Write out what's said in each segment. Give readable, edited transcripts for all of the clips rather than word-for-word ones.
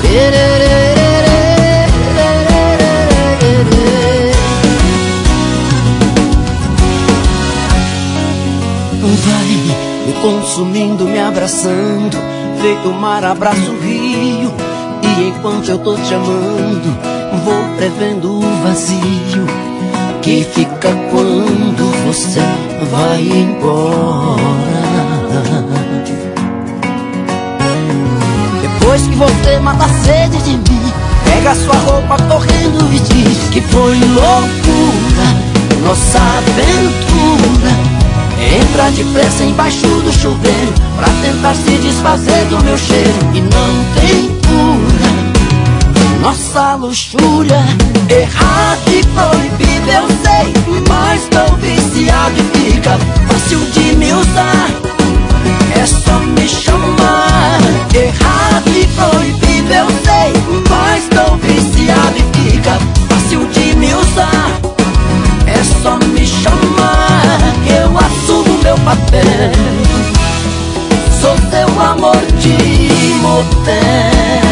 Vai me consumindo, me abraçando, feito o mar abraça o rio. E enquanto eu tô te amando, vou prevendo o vazio que fica quando você vai embora. Depois que você mata a sede de mim, pega sua roupa correndo e diz que foi loucura nossa aventura. Entra depressa embaixo do chuveiro pra tentar se desfazer do meu cheiro. E não tem cura nossa luxúria. Errado e proibido eu sei, mas tô viciado e fica fácil de me usar. É só me chamar. Errado e proibido eu sei, mas tô viciado e fica fácil de me usar. É só me chamar, eu assumo meu papel. Sou seu amor de motel.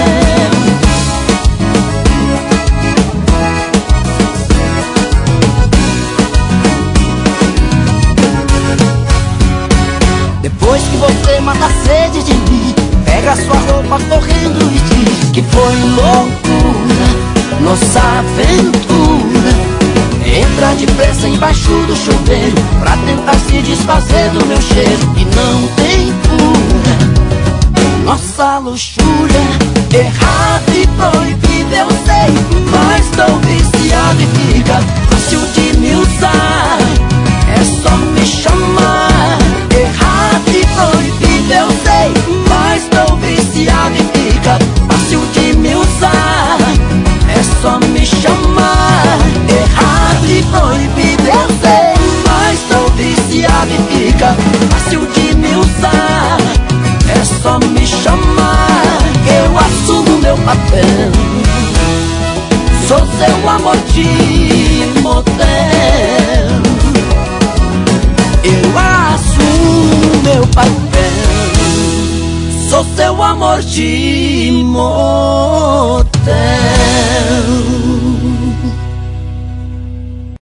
Depois que você mata a sede de mim, pega sua roupa correndo e diz que foi loucura nossa aventura. Entra depressa embaixo do chuveiro pra tentar se desfazer do meu cheiro. E não tem cura nossa luxúria. Errado e proibido eu sei, mas tô viciado e fica fácil de me usar. É só me chamar. Errado e proibido eu sei, mas tô viciado e fica fácil de me usar. É só me chamar. Errado e proibido eu sei, mas tô viciado e fica fácil de me usar. É só me chamar, eu assumo meu papel. Sou seu amor de motel. Eu assumo meu papel. Sou seu amor de motel.